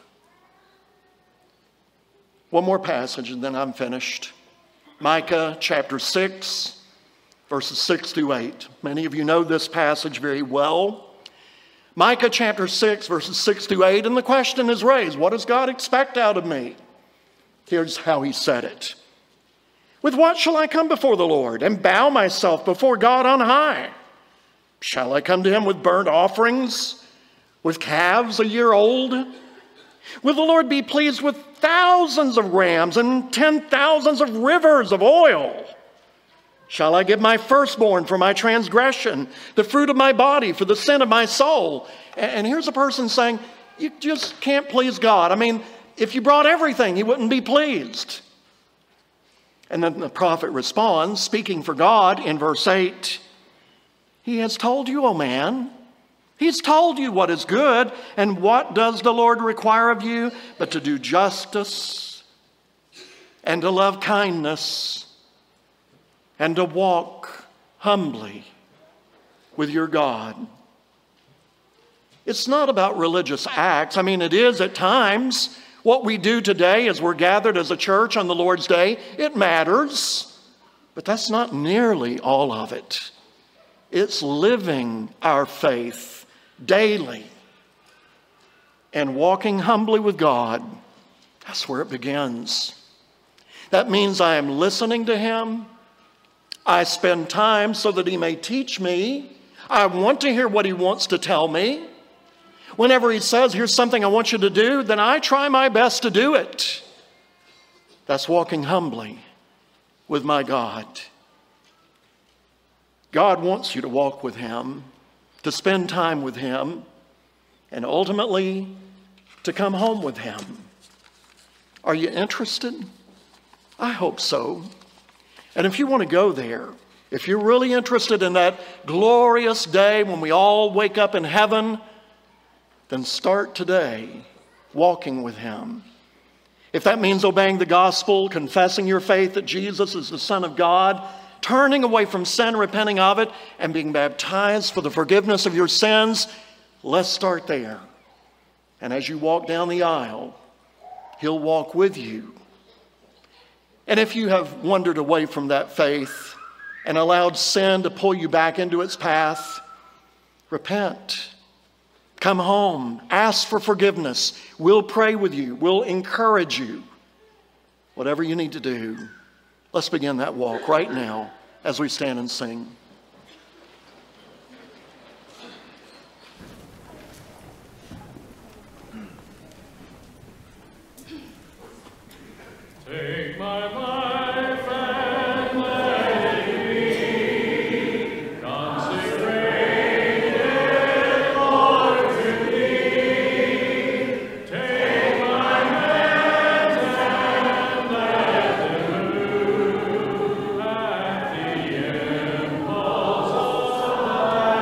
One more passage and then I'm finished. Micah chapter six, verses six through eight. Many of you know this passage very well. Micah chapter six, verses six through eight, and the question is raised, what does God expect out of me? Here's how he said it. With what shall I come before the Lord and bow myself before God on high? Shall I come to him with burnt offerings, with calves a year old? Will the Lord be pleased with thousands of rams and ten thousands of rivers of oil? Shall I give my firstborn for my transgression, the fruit of my body for the sin of my soul? And here's a person saying, you just can't please God. I mean, if you brought everything, he wouldn't be pleased. And then the prophet responds, speaking for God in verse eight, he has told you, O man, he's told you what is good, and what does the Lord require of you but to do justice and to love kindness and to walk humbly with your God. It's not about religious acts. I mean, it is at times. What we do today as we're gathered as a church on the Lord's Day, it matters. But that's not nearly all of it. It's living our faith daily and walking humbly with God, that's where it begins. That means I am listening to Him. I spend time so that He may teach me. I want to hear what He wants to tell me. Whenever He says, here's something I want you to do, then I try my best to do it. That's walking humbly with my God. God wants you to walk with Him, to spend time with Him, and ultimately to come home with Him. Are you interested? I hope so. And if you want to go there, if you're really interested in that glorious day when we all wake up in heaven, then start today walking with Him. If that means obeying the gospel, confessing your faith that Jesus is the Son of God, turning away from sin, repenting of it, and being baptized for the forgiveness of your sins, let's start there. And as you walk down the aisle, He'll walk with you. And if you have wandered away from that faith and allowed sin to pull you back into its path, repent. Come home. Ask for forgiveness. We'll pray with you. We'll encourage you. Whatever you need to do. Let's begin that walk right now as we stand and sing. Take my life and let it be consecrated, Lord, to Thee. Take my hands and let them move at the impulse of Thy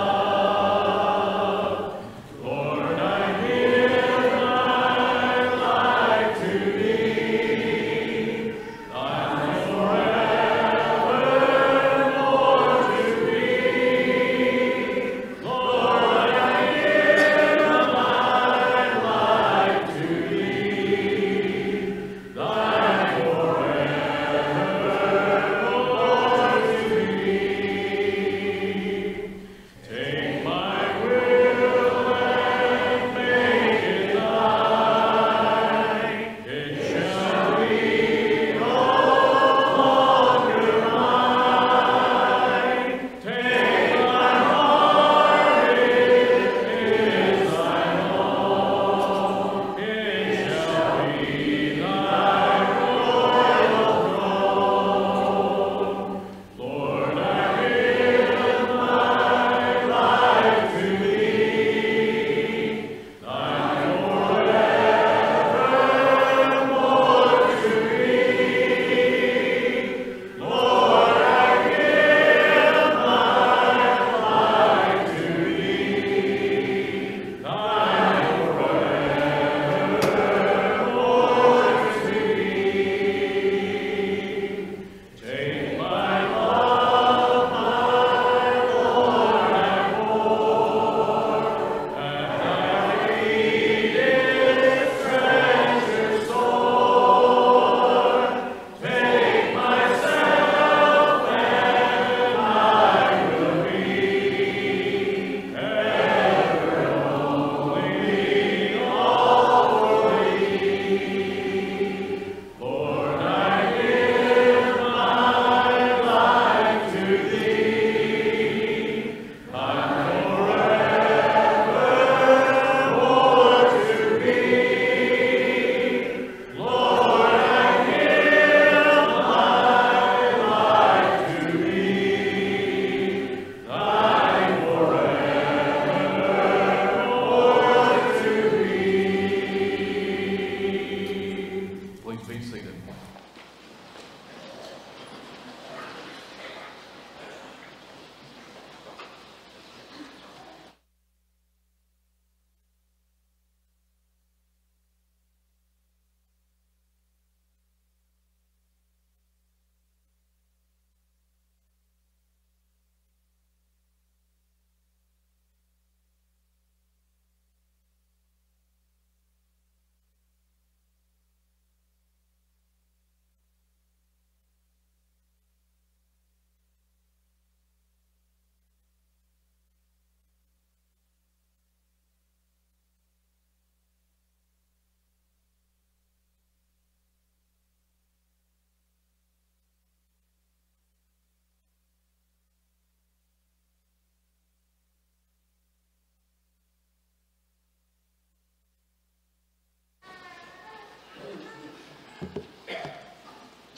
love. Lord, I give my life to Thee.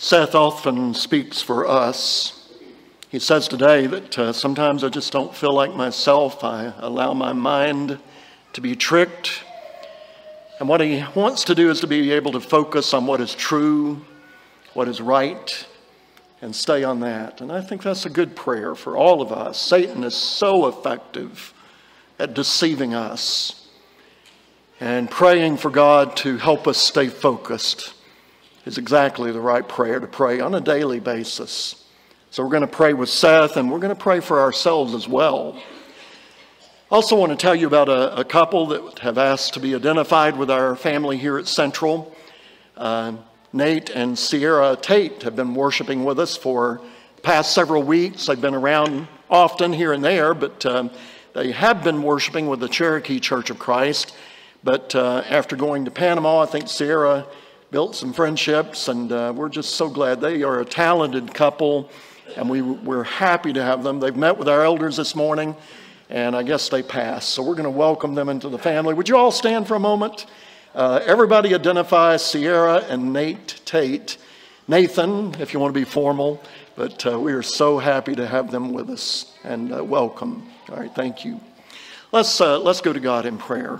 Seth often speaks for us. He says today that uh, sometimes I just don't feel like myself. I allow my mind to be tricked. And what he wants to do is to be able to focus on what is true, what is right, and stay on that. And I think that's a good prayer for all of us. Satan is so effective at deceiving us. And praying for God to help us stay focused is exactly the right prayer to pray on a daily basis. So we're going to pray with Seth, and we're going to pray for ourselves as well. I also want to tell you about a, a couple that have asked to be identified with our family here at Central. Uh, Nate and Sierra Tate have been worshiping with us for the past several weeks. They've been around often here and there, but um, they have been worshiping with the Cherokee Church of Christ. But uh, after going to Panama, I think Sierra built some friendships, and uh, we're just so glad. They are a talented couple, and we, we're happy to have them. They've met with our elders this morning, and I guess they passed. So we're going to welcome them into the family. Would you all stand for a moment? Uh, everybody identify Sierra and Nate Tate. Nathan, if you want to be formal, but uh, we are so happy to have them with us, and uh, welcome. All right, thank you. Let's, uh, let's go to God in prayer.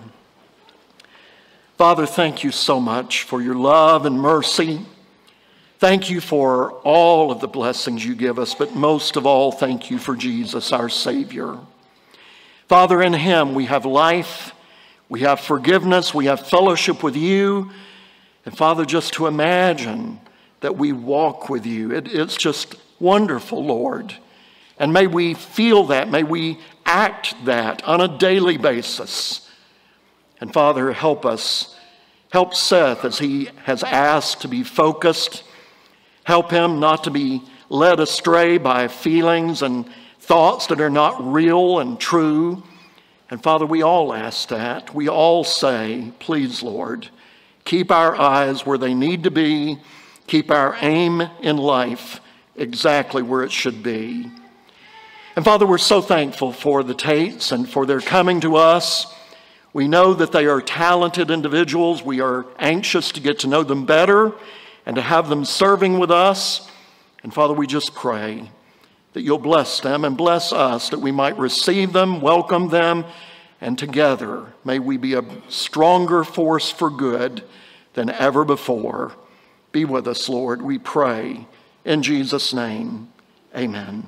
Father, thank you so much for your love and mercy. Thank you for all of the blessings you give us, but most of all, thank you for Jesus, our Savior. Father, in him we have life, we have forgiveness, we have fellowship with you. And Father, just to imagine that we walk with you, it, it's just wonderful, Lord. And may we feel that, may we act that on a daily basis. And Father, help us. Help Seth as he has asked to be focused. Help him not to be led astray by feelings and thoughts that are not real and true. And Father, we all ask that. We all say, please, Lord, keep our eyes where they need to be. Keep our aim in life exactly where it should be. And Father, we're so thankful for the Tates and for their coming to us. We know that they are talented individuals. We are anxious to get to know them better and to have them serving with us. And Father, we just pray that you'll bless them and bless us, that we might receive them, welcome them, and together may we be a stronger force for good than ever before. Be with us, Lord, we pray. In Jesus' name, amen.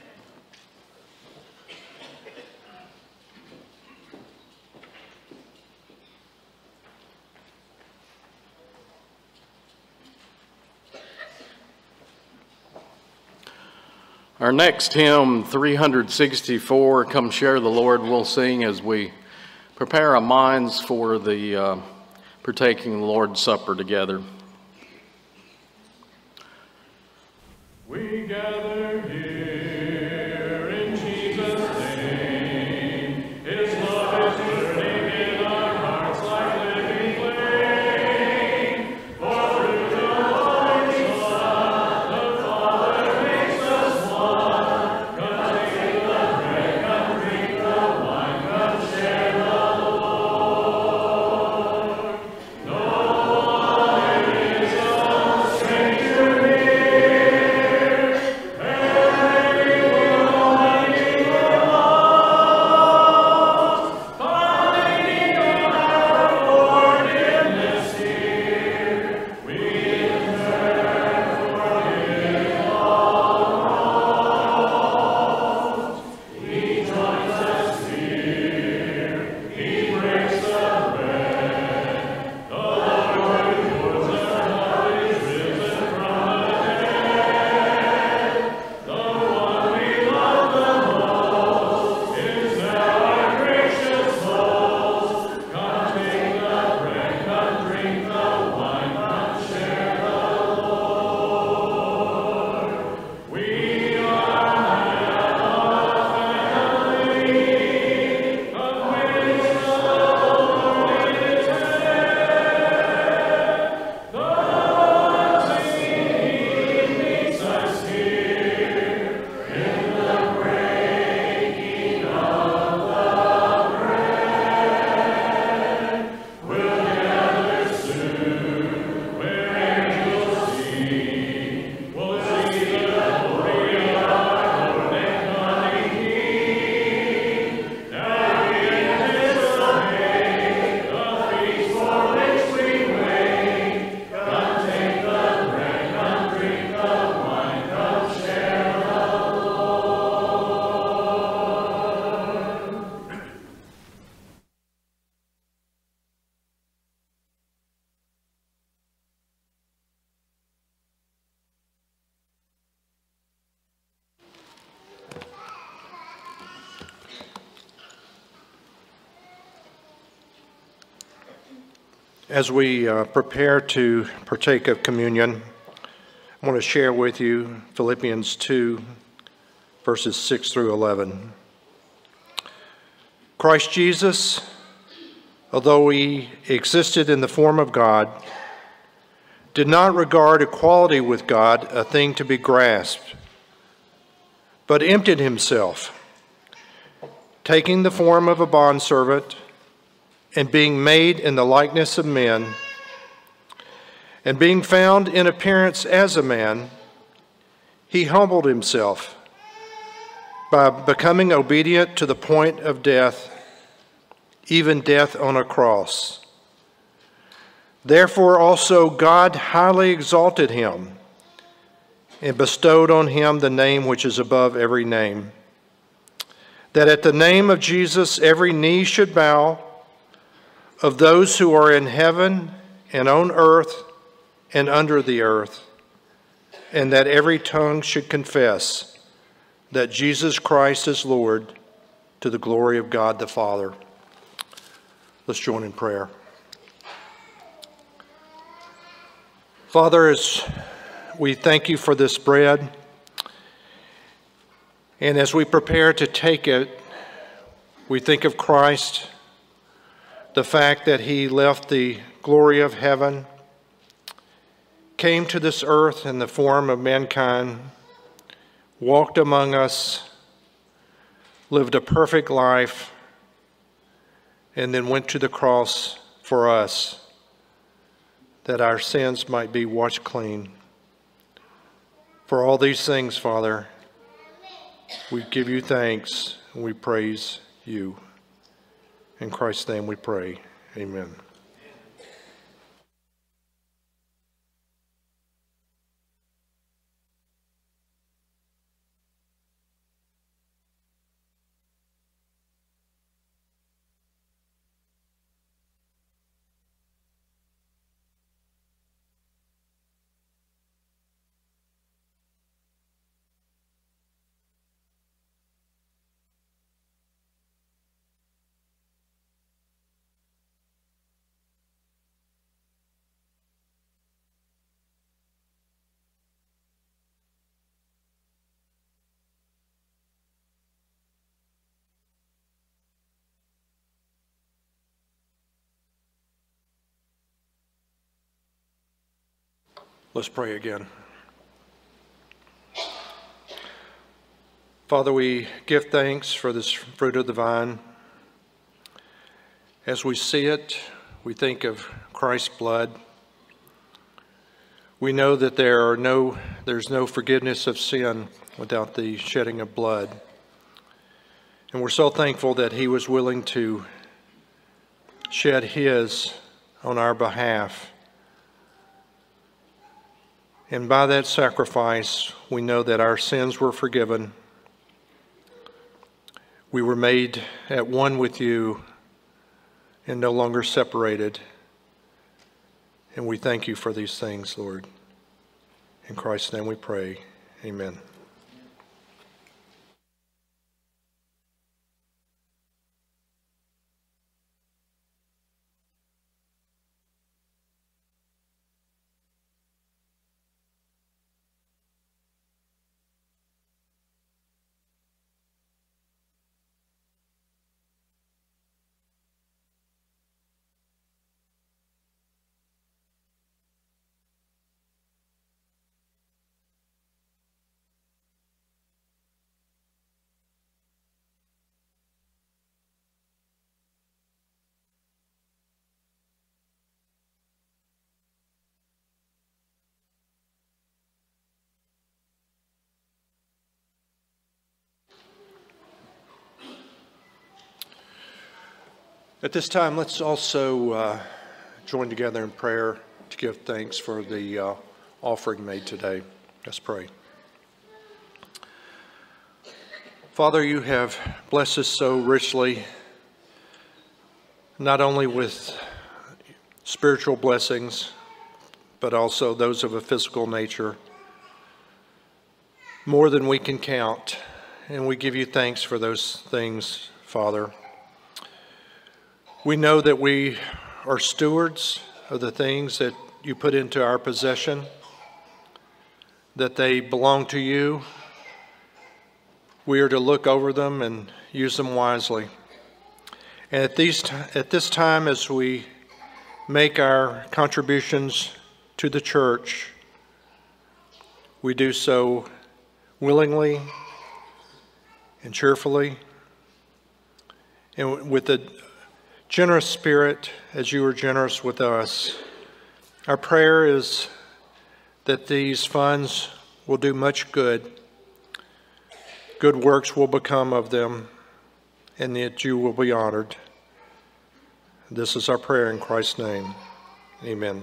Our next hymn, three hundred sixty-four, Come Share the Lord, we'll sing as we prepare our minds for the uh, partaking the Lord's Supper together. We gather here in Jesus' name. His love is burning in our hearts like living flame. For through the Lord's Son, the Father makes us one. Come take the bread, come drink the wine, come share the Lord. No one is a stranger here. As we uh, prepare to partake of communion, I want to share with you Philippians two, verses six through eleven. Christ Jesus, although he existed in the form of God, did not regard equality with God a thing to be grasped, but emptied himself, taking the form of a bondservant, and being made in the likeness of men, and being found in appearance as a man, he humbled himself by becoming obedient to the point of death, even death on a cross. Therefore also God highly exalted him and bestowed on him the name which is above every name, that at the name of Jesus every knee should bow, of those who are in heaven and on earth and under the earth, and that every tongue should confess that Jesus Christ is Lord, to the glory of God the Father. Let's join in prayer. Father, as we thank you for this bread, and as we prepare to take it, we think of Christ, the fact that he left the glory of heaven, came to this earth in the form of mankind, walked among us, lived a perfect life, and then went to the cross for us, that our sins might be washed clean. For all these things, Father, we give you thanks and we praise you. In Christ's name we pray. Amen. Let's pray again. Father, we give thanks for this fruit of the vine. As we see it, we think of Christ's blood. We know that there are no, there's no forgiveness of sin without the shedding of blood. And we're so thankful that he was willing to shed his on our behalf. And by that sacrifice, we know that our sins were forgiven. We were made at one with you and no longer separated. And we thank you for these things, Lord. In Christ's name we pray. Amen. At this time, let's also uh, join together in prayer to give thanks for the uh, offering made today. Let's pray. Father, you have blessed us so richly, not only with spiritual blessings, but also those of a physical nature, more than we can count. And we give you thanks for those things, Father. We know that we are stewards of the things that you put into our possession, that they belong to you. We are to look over them and use them wisely. And at, these t- at this time, as we make our contributions to the church, we do so willingly and cheerfully, and with a generous spirit as you are generous with us. Our prayer is that these funds will do much good. Good works will become of them, and that you will be honored. This is our prayer in Christ's name. Amen.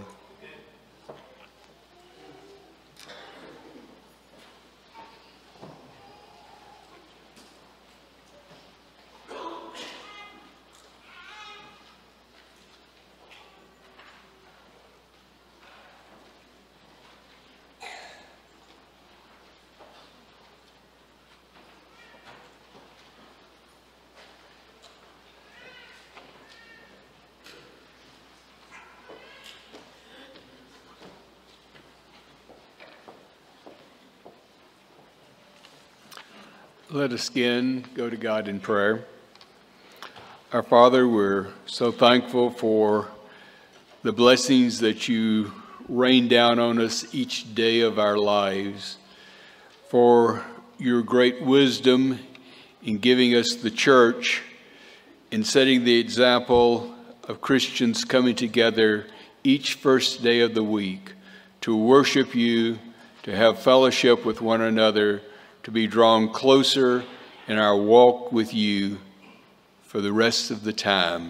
Let us again go to God in prayer. Our Father, we're so thankful for the blessings that you rain down on us each day of our lives, for your great wisdom in giving us the church, in setting the example of Christians coming together each first day of the week to worship you, to have fellowship with one another, to be drawn closer in our walk with you for the rest of the time.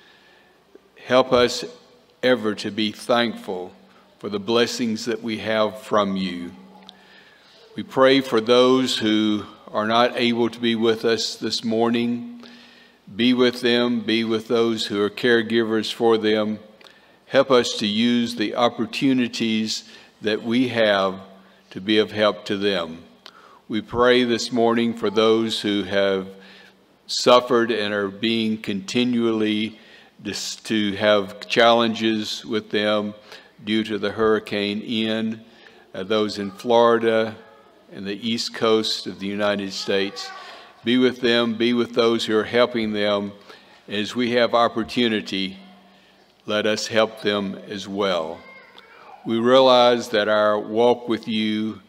Help us ever to be thankful for the blessings that we have from you. We pray for those who are not able to be with us this morning. Be with them, be with those who are caregivers for them. Help us to use the opportunities that we have to be of help to them. We pray this morning for those who have suffered and are being continually dis- to have challenges with them due to the Hurricane Ian, uh, those in Florida and the East Coast of the United States. Be with them, be with those who are helping them. As we have opportunity, let us help them as well. We realize that our walk with you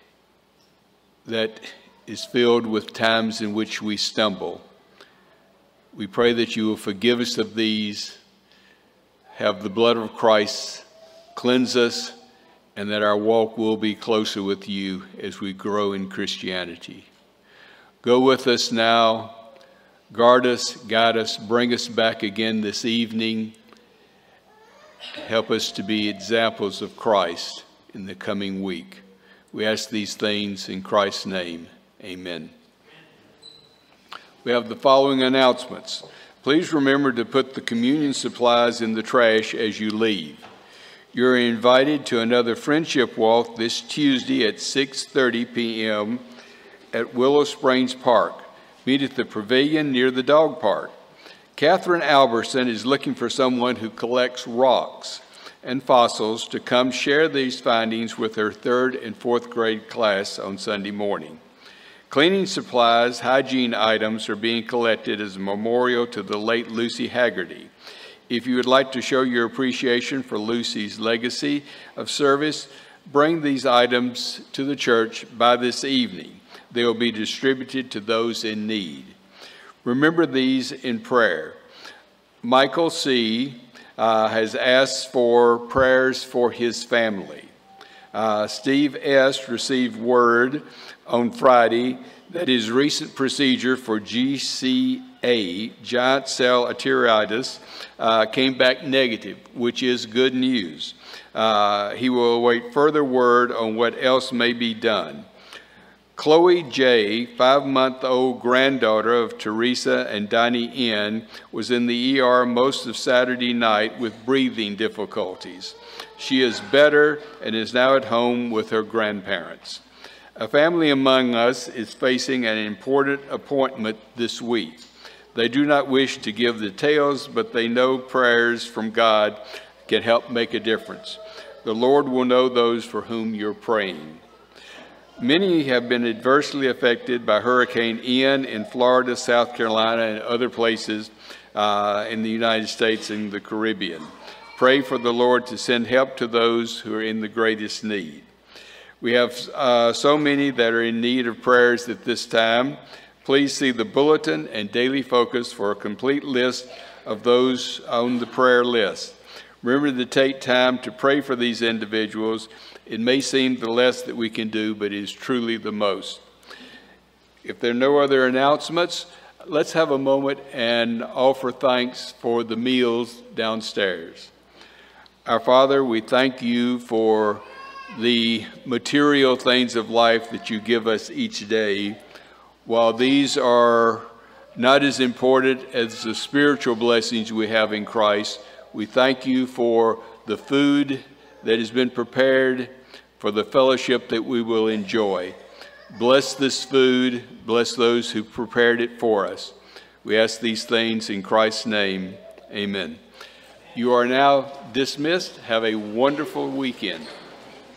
that is filled with times in which we stumble. We pray that you will forgive us of these, have the blood of Christ cleanse us, and that our walk will be closer with you as we grow in Christianity. Go with us now, guard us, guide us, bring us back again this evening. Help us to be examples of Christ in the coming week. We ask these things in Christ's name. Amen. We have the following announcements. Please remember to put the communion supplies in the trash as you leave. You're invited to another friendship walk this Tuesday at six thirty p m at Willow Springs Park. Meet at the pavilion near the dog park. Catherine Alberson is looking for someone who collects rocks and fossils to come share these findings with her third and fourth grade class on Sunday morning. Cleaning supplies, hygiene items are being collected as a memorial to the late Lucy Haggerty. If you would like to show your appreciation for Lucy's legacy of service, bring these items to the church by this evening. They will be distributed to those in need. Remember these in prayer. Michael C. Uh, has asked for prayers for his family. Uh, Steve S. received word on Friday that his recent procedure for G C A, giant cell arteritis, uh, came back negative, which is good news. Uh, he will await further word on what else may be done. Chloe J., five-month-old granddaughter of Teresa and Donnie N., was in the E R most of Saturday night with breathing difficulties. She is better and is now at home with her grandparents. A family among us is facing an important appointment this week. They do not wish to give details, but they know prayers from God can help make a difference. The Lord will know those for whom you're praying. Many have been adversely affected by Hurricane Ian in Florida, South Carolina, and other places uh, in the United States and the Caribbean. Pray for the Lord to send help to those who are in the greatest need. We have uh, so many that are in need of prayers at this time. Please see the bulletin and daily focus for a complete list of those on the prayer list. Remember to take time to pray for these individuals. It may seem the less that we can do, but it is truly the most. If there are no other announcements, let's have a moment and offer thanks for the meals downstairs. Our Father, we thank you for the material things of life that you give us each day. While these are not as important as the spiritual blessings we have in Christ, we thank you for the food that has been prepared, for the fellowship that we will enjoy. Bless this food. Bless those who prepared it for us. We ask these things in Christ's name. Amen. You are now dismissed. Have a wonderful weekend.